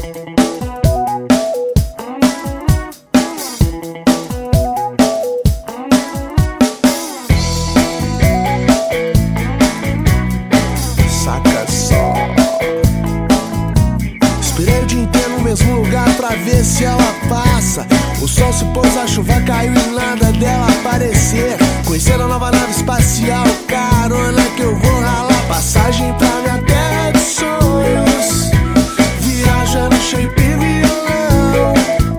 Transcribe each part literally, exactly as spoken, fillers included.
Saca só. Esperei o dia inteiro no mesmo lugar pra ver se ela passa. O sol se pôs, a chuva caiu e nada dela aparecer. Conhecendo a nova nave espacial, carona que eu vou ralar. Passagem pra minha terra de sonhos, viajando shape e violão.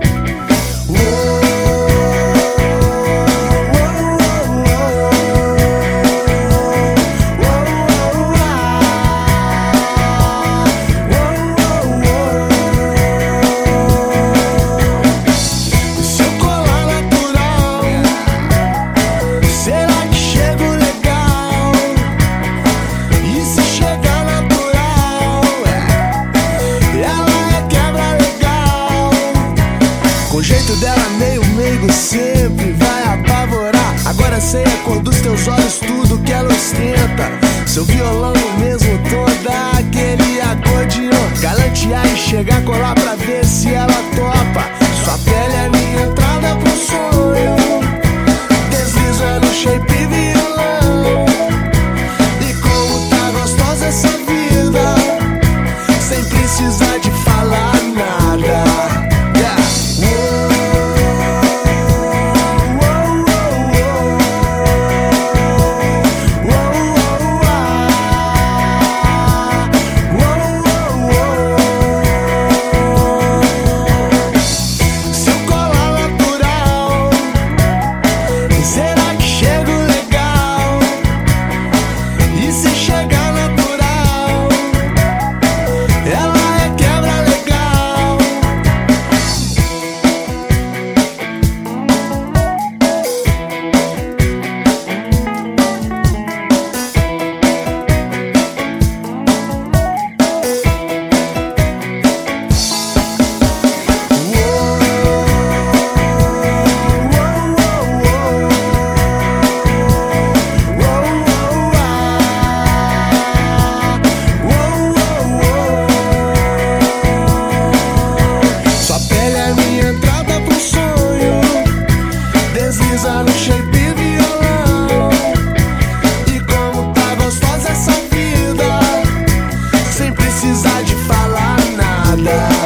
O jeito dela meio meigo sempre vai apavorar. Agora sei a cor dos teus olhos, tudo que ela ostenta. Seu violão no mesmo tom daquele acordeon. Galantear e chegar a colar pra ver se ela topa. Sua pele é minha entrada pro sonho, desliza no shape e violão. E como tá gostosa essa vida, sem precisar de falar nada. No shape e violão. E como tá gostosa essa vida, sem precisar de falar nada.